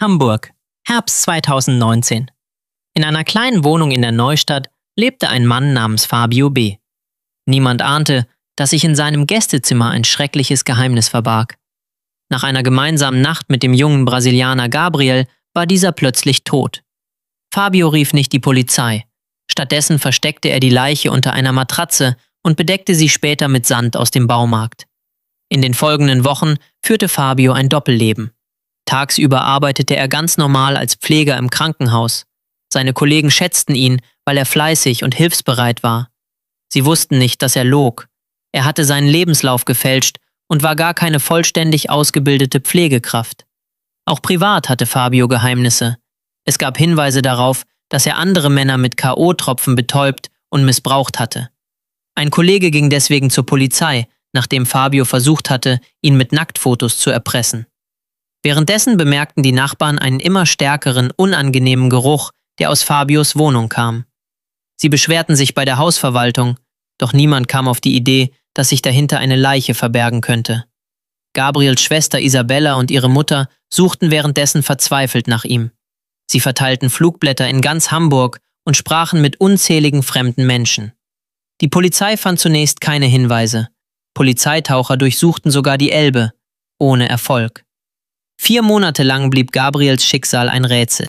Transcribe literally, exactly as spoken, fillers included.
Hamburg, Herbst zweitausendneunzehn. In einer kleinen Wohnung in der Neustadt lebte ein Mann namens Fabio B. Niemand ahnte, dass sich in seinem Gästezimmer ein schreckliches Geheimnis verbarg. Nach einer gemeinsamen Nacht mit dem jungen Brasilianer Gabriel war dieser plötzlich tot. Fabio rief nicht die Polizei. Stattdessen versteckte er die Leiche unter einer Matratze und bedeckte sie später mit Sand aus dem Baumarkt. In den folgenden Wochen führte Fabio ein Doppelleben. Tagsüber arbeitete er ganz normal als Pfleger im Krankenhaus. Seine Kollegen schätzten ihn, weil er fleißig und hilfsbereit war. Sie wussten nicht, dass er log. Er hatte seinen Lebenslauf gefälscht und war gar keine vollständig ausgebildete Pflegekraft. Auch privat hatte Fabio Geheimnisse. Es gab Hinweise darauf, dass er andere Männer mit K O-Tropfen betäubt und missbraucht hatte. Ein Kollege ging deswegen zur Polizei, nachdem Fabio versucht hatte, ihn mit Nacktfotos zu erpressen. Währenddessen bemerkten die Nachbarn einen immer stärkeren, unangenehmen Geruch, der aus Fabios Wohnung kam. Sie beschwerten sich bei der Hausverwaltung, doch niemand kam auf die Idee, dass sich dahinter eine Leiche verbergen könnte. Gabriels Schwester Isabella und ihre Mutter suchten währenddessen verzweifelt nach ihm. Sie verteilten Flugblätter in ganz Hamburg und sprachen mit unzähligen fremden Menschen. Die Polizei fand zunächst keine Hinweise. Polizeitaucher durchsuchten sogar die Elbe, ohne Erfolg. Vier Monate lang blieb Gabriels Schicksal ein Rätsel.